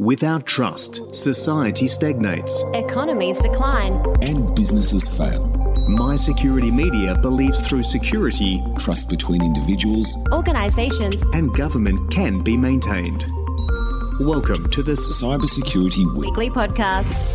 Without trust, society stagnates Economies decline. and businesses fail. My Security Media believes through security Trust between individuals Organisations and government can be maintained. Welcome to the Cybersecurity Week. Weekly Podcast.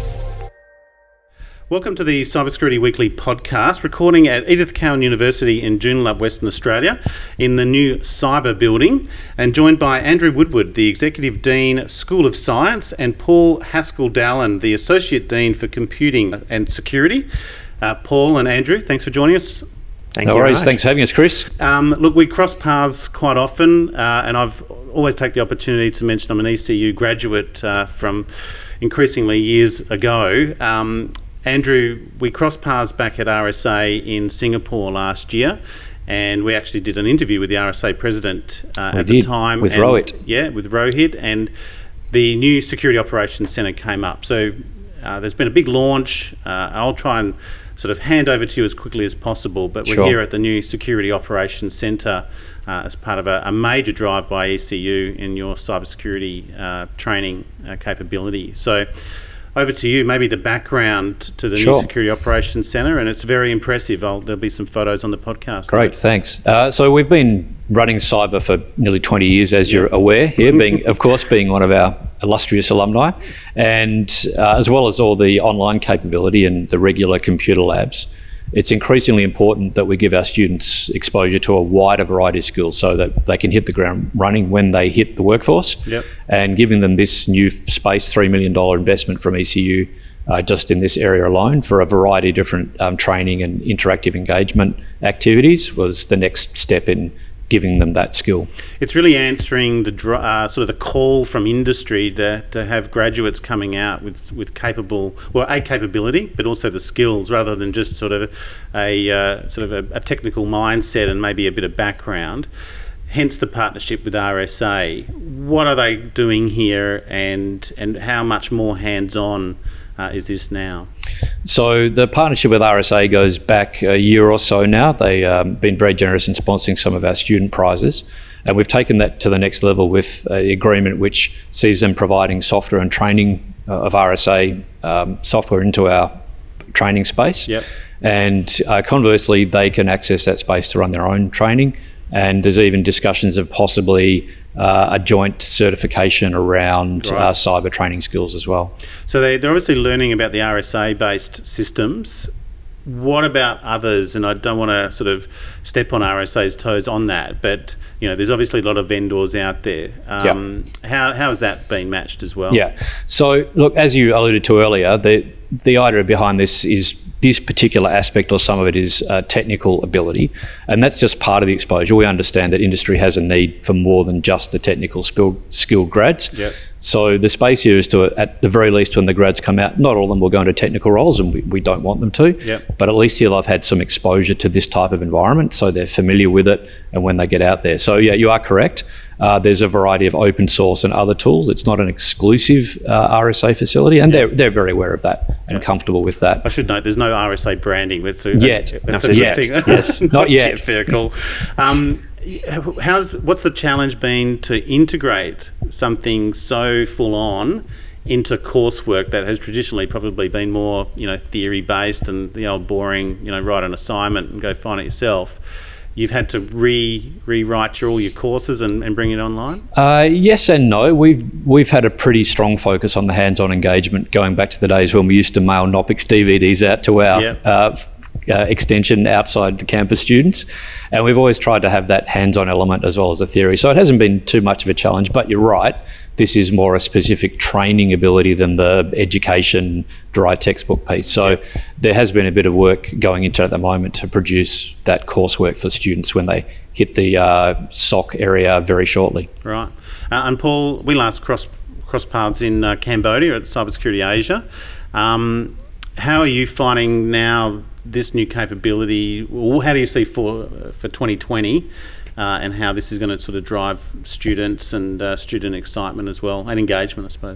Welcome to the Cybersecurity Weekly Podcast, recording at Edith Cowan University in Joondalup, Western Australia, in the new Cyber Building, and joined by Andrew Woodward, the Executive Dean, School of Science, and Paul Haskell-Dowland, the Associate Dean for Computing and Security. Paul and Andrew, thanks for joining us. No worries. Thanks for having us, Chris. Look, we cross paths quite often, and I've always take the opportunity to mention I'm an ECU graduate from increasingly years ago. Andrew, we crossed paths back at RSA in Singapore last year, and we actually did an interview with the RSA president at the time. With Rohit. Yeah, with Rohit, and the new Security Operations Centre came up. So there's been a big launch. I'll try and sort of hand over to you as quickly as possible, but we're here at the new Security Operations Centre as part of a major drive by ECU in your cybersecurity training capability. So over to you, maybe the background to the new Security Operations Centre, and it's very impressive. There'll be some photos on the podcast. Great, thanks. So we've been running cyber for nearly 20 years, as you're aware here, being one of our illustrious alumni, and as well as all the online capability and the regular computer labs. It's increasingly important that we give our students exposure to a wider variety of skills so that they can hit the ground running when they hit the workforce. Yep. And giving them this new space, $3 million investment from ECU just in this area alone for a variety of different training and interactive engagement activities was the next step in giving them that skill. It's really answering the sort of the call from industry to have graduates coming out with capability, but also the skills, rather than just sort of a technical mindset and maybe a bit of background. Hence the partnership with RSA. What are they doing here, and how much more hands-on is this now? So the partnership with RSA goes back a year or so now. They've been very generous in sponsoring some of our student prizes, and we've taken that to the next level with an agreement which sees them providing software and training of RSA software into our training space. Yep. And conversely, they can access that space to run their own training. And there's even discussions of possibly a joint certification around cyber training skills as well. So they're obviously learning about the RSA-based systems. What about others? And I don't want to sort of step on RSA's toes on that, but there's obviously a lot of vendors out there. How has that been matched as well? Yeah. So look, as you alluded to earlier, the idea behind this is this particular aspect, or some of it, is technical ability, and that's just part of the exposure. We understand that industry has a need for more than just the technical skilled grads. Yep. So the space here is to, at the very least, when the grads come out, not all of them will go into technical roles, and we don't want them to, Yep. but at least here they've had some exposure to this type of environment, so they're familiar with it, and when they get out there. So yeah, you are correct. There's a variety of open source and other tools. It's not an exclusive RSA facility, and they're very aware of that and comfortable with that. I should note there's no RSA branding. That's a Yet. That's a good thing. Yes, not yet. Very cool. What's the challenge been to integrate something so full on into coursework that has traditionally probably been more theory based and the old boring write an assignment and go find it yourself? You've had to rewrite all your courses and bring it online? Yes and no. We've had a pretty strong focus on the hands-on engagement, going back to the days when we used to mail Knoppix DVDs out to our extension outside the campus students, and we've always tried to have that hands-on element as well as the theory. So it hasn't been too much of a challenge, but you're right. This is more a specific training ability than the education dry textbook piece. So there has been a bit of work going into it at the moment to produce that coursework for students when they hit the SOC area very shortly. Right. And Paul, we last cross paths in Cambodia at Cybersecurity Asia. How are you finding now this new capability? How do you see for 2020? And how this is going to sort of drive students and student excitement as well, and engagement, I suppose.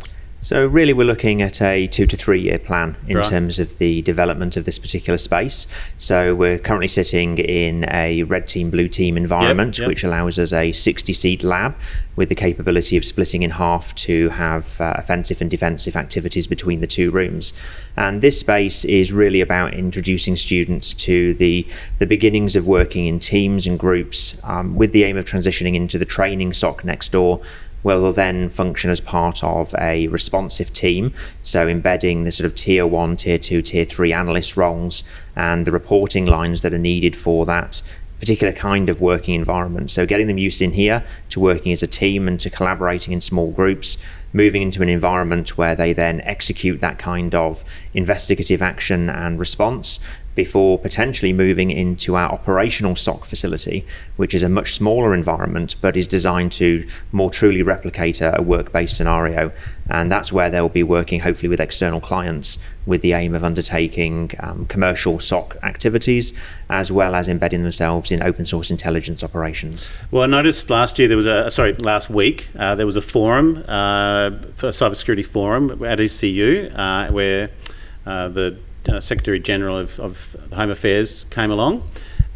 So really we're looking at a 2 to 3 year plan in terms of the development of this particular space. So we're currently sitting in a red team, blue team environment, which allows us a 60-seat lab with the capability of splitting in half to have offensive and defensive activities between the two rooms. And this space is really about introducing students to the beginnings of working in teams and groups with the aim of transitioning into the training SOC next door, where they'll then function as part of a responsive team, so embedding the sort of tier 1, tier 2, tier 3 analyst roles and the reporting lines that are needed for that particular kind of working environment. So getting them used in here to working as a team and to collaborating in small groups, moving into an environment where they then execute that kind of investigative action and response before potentially moving into our operational SOC facility, which is a much smaller environment but is designed to more truly replicate a work-based scenario. And that's where they'll be working hopefully with external clients with the aim of undertaking commercial SOC activities, as well as embedding themselves in open source intelligence operations. Well, I noticed last week, there was a forum, for a cybersecurity forum at ECU, where the Secretary General of Home Affairs came along.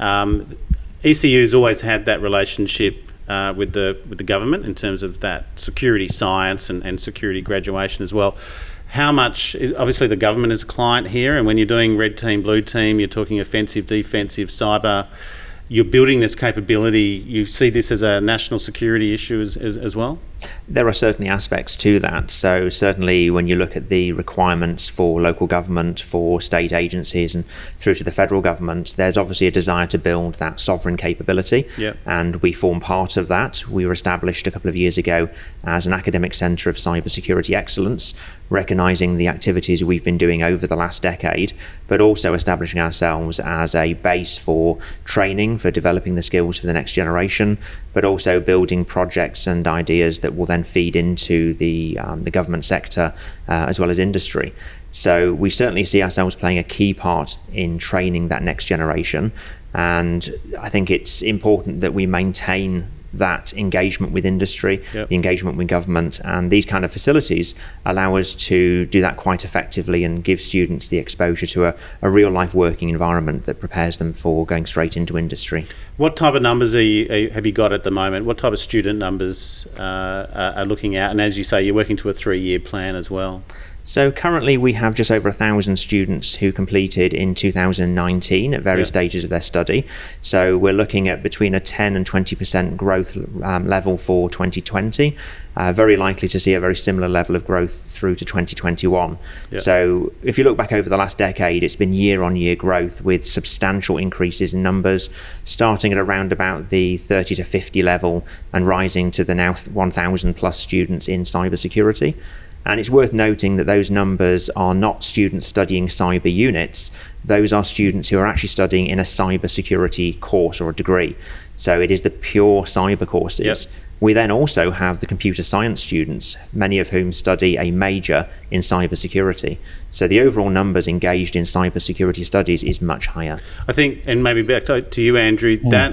ECU's always had that relationship with the government in terms of that security science and security graduation as well. How much, obviously the government is a client here, and when you're doing red team, blue team, you're talking offensive, defensive, cyber, you're building this capability. You see this as a national security issue as well? There are certainly aspects to that. So certainly when you look at the requirements for local government, for state agencies and through to the federal government, there's obviously a desire to build that sovereign capability. And we form part of that. We were established a couple of years ago as an academic centre of cybersecurity excellence, recognising the activities we've been doing over the last decade, but also establishing ourselves as a base for training, for developing the skills for the next generation, but also building projects and ideas that will then feed into the government sector as well as industry. So we certainly see ourselves playing a key part in training that next generation, and I think it's important that we maintain that engagement with industry, the engagement with government, and these kind of facilities allow us to do that quite effectively and give students the exposure to a real life working environment that prepares them for going straight into industry. What type of numbers have you got at the moment? What type of student numbers are looking at? And as you say, you're working to a 3-year plan as well. So currently we have just over 1,000 students who completed in 2019 at various stages of their study. So we're looking at between a 10 and 20% growth level for 2020. Very likely to see a very similar level of growth through to 2021. So if you look back over the last decade, it's been year-on-year growth with substantial increases in numbers, starting at around about the 30 to 50 level and rising to the now 1,000 plus students in cybersecurity. And it's worth noting that those numbers are not students studying cyber units. Those are students who are actually studying in a cybersecurity course or a degree. So it is the pure cyber courses. We then also have the computer science students, many of whom study a major in cybersecurity. So the overall numbers engaged in cybersecurity studies is much higher. I think, and maybe back to you, Andrew,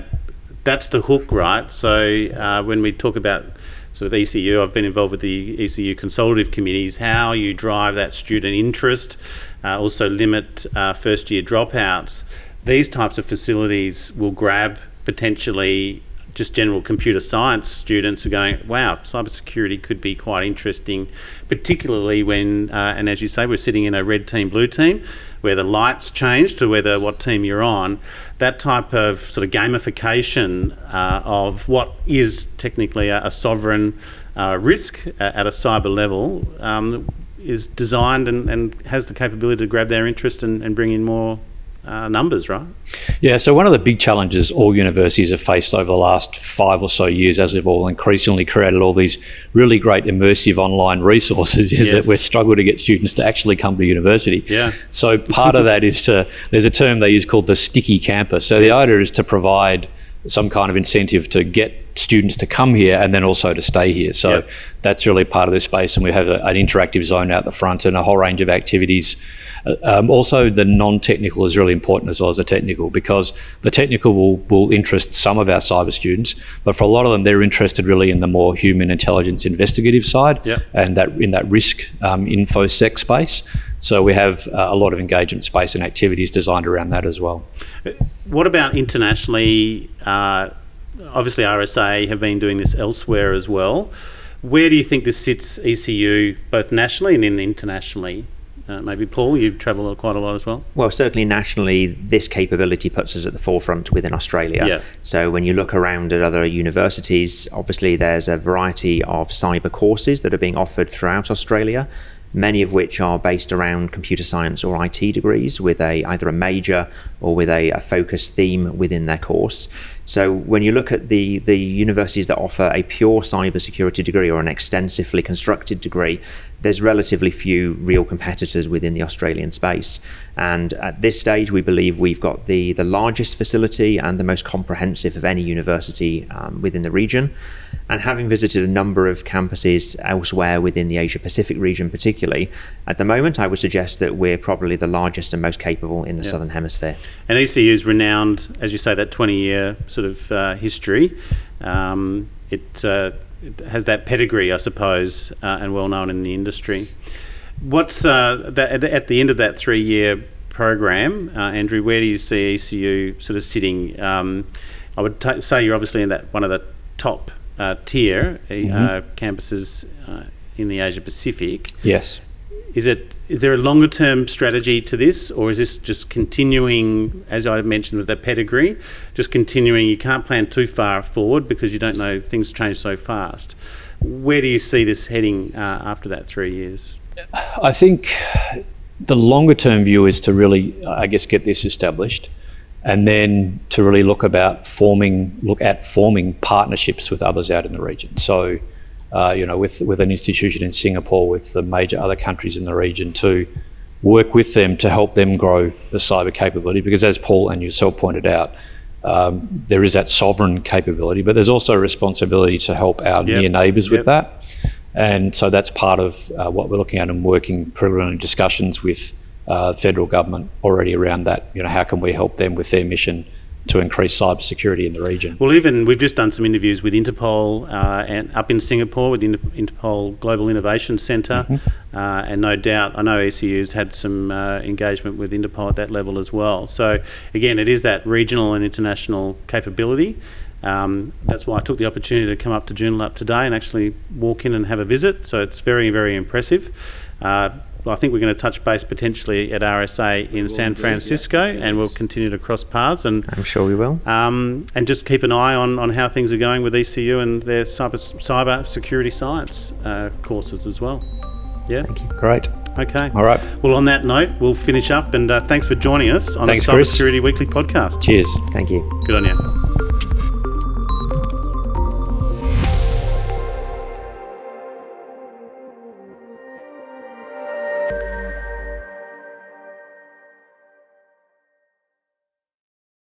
that's the hook, right? So when we talk about sort of ECU, I've been involved with the ECU consultative committees, how you drive that student interest, also limit first year dropouts. These types of facilities will grab potentially just general computer science students who are going, wow, cybersecurity could be quite interesting, particularly when, and as you say, we're sitting in a red team, blue team, where the lights change to what team you're on. That type of sort of gamification of what is technically a sovereign risk at a cyber level is designed and has the capability to grab their interest and bring in more numbers, right? Yeah, so one of the big challenges all universities have faced over the last 5 or so years, as we've all increasingly created all these really great immersive online resources, is that we've struggled to get students to actually come to university. So part of that is there's a term they use called the sticky campus. So the idea is to provide some kind of incentive to get students to come here and then also to stay here. So that's really part of this space, and we have an interactive zone out the front and a whole range of activities. Also, the non-technical is really important as well as the technical, because the technical will interest some of our cyber students, but for a lot of them, they're interested really in the more human intelligence investigative side and that in that risk infosec space. So we have a lot of engagement space and activities designed around that as well. What about internationally? Obviously, RSA have been doing this elsewhere as well. Where do you think this sits ECU, both nationally and then internationally? Maybe Paul, you travel quite a lot as well. Well, certainly nationally, this capability puts us at the forefront within Australia. Yeah. So when you look around at other universities, obviously there's a variety of cyber courses that are being offered throughout Australia, many of which are based around computer science or IT degrees with either a major or with a focused theme within their course. So when you look at the universities that offer a pure cybersecurity degree or an extensively constructed degree, there's relatively few real competitors within the Australian space. And at this stage, we believe we've got the largest facility and the most comprehensive of any university within the region. And having visited a number of campuses elsewhere within the Asia Pacific region particularly, at the moment I would suggest that we're probably the largest and most capable in the Southern Hemisphere. And ECU is renowned, as you say, that 20-year sort of history. It has that pedigree, I suppose, and well known in the industry. What's at the end of that 3-year program, Andrew? Where do you see ECU sort of sitting? I would say you're obviously in that one of the top tier campuses in the Asia Pacific. Yes. Is there a longer term strategy to this, or is this just continuing, as I mentioned with the pedigree, just continuing? You can't plan too far forward because you don't know, things change so fast. Where do you see this heading after that 3 years? I think the longer term view is to really, I guess, get this established, and then to really look at forming partnerships with others out in the region. So, with an institution in Singapore, with the major other countries in the region, to work with them to help them grow the cyber capability. Because as Paul and yourself pointed out, there is that sovereign capability, but there's also a responsibility to help our near neighbours with that. And so that's part of what we're looking at and working preliminary discussions with federal government already around that. How can we help them with their mission to increase cybersecurity in the region? Well, we've just done some interviews with Interpol and up in Singapore with the Interpol Global Innovation Centre, and no doubt I know ECU's had some engagement with Interpol at that level as well. So again, it is that regional and international capability. That's why I took the opportunity to come up to Joondalup today and actually walk in and have a visit. So it's very, very impressive. I think we're going to touch base potentially at RSA in San Francisco, and we'll continue to cross paths. And I'm sure we will. And just keep an eye on how things are going with ECU and their cyber security science courses as well. Yeah. Thank you. Great. Okay. All right. Well, on that note, we'll finish up, and thanks for joining us on the Thanks, Chris. Cybersecurity Weekly podcast. Cheers. Thank you. Good on you.